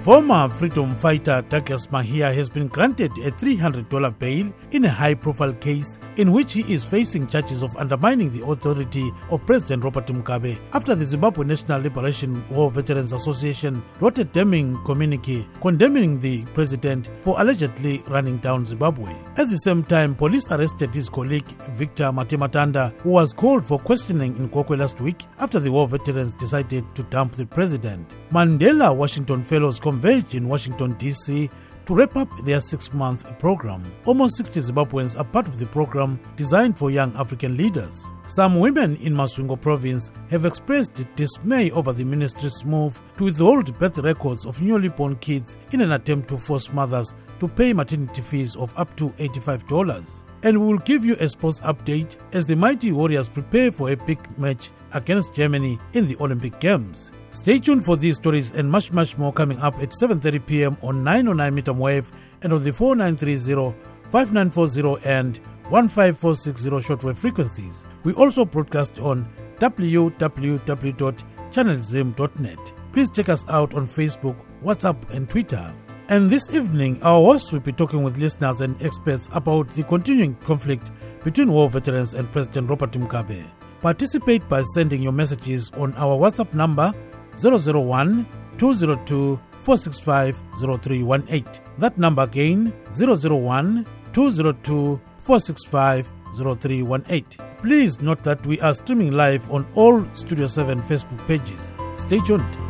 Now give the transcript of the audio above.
Former freedom fighter Douglas Mahia has been granted a $300 bail in a high-profile case in which he is facing charges of undermining the authority of President Robert Mugabe after the Zimbabwe National Liberation War Veterans Association wrote a damning communique condemning the president for allegedly running down Zimbabwe. At the same time, police arrested his colleague Victor Matematanda, who was called for questioning in Kokwe last week after the war veterans decided to dump the president. Mandela Washington Fellows converged in Washington, D.C. to wrap up their 6-month program. Almost 60 Zimbabweans are part of the program designed for young African leaders. Some women in Masvingo province have expressed dismay over the ministry's move to withhold birth records of newly born kids in an attempt to force mothers to pay maternity fees of up to $85. And we will give you a sports update as the Mighty Warriors prepare for a big match against Germany in the Olympic Games. Stay tuned for these stories and much more coming up at 7:30 p.m. on 909 meter wave and on the 4930, 5940 and 15460 shortwave frequencies. We also broadcast on www.channelzim.net. Please check us out on Facebook, WhatsApp and Twitter. And this evening, our hosts will be talking with listeners and experts about the continuing conflict between war veterans and President Robert Mugabe. Participate by sending your messages on our WhatsApp number 001-202-465-0318. That number again, 001-202-465-0318. Please note that we are streaming live on all Studio 7 Facebook pages. Stay tuned.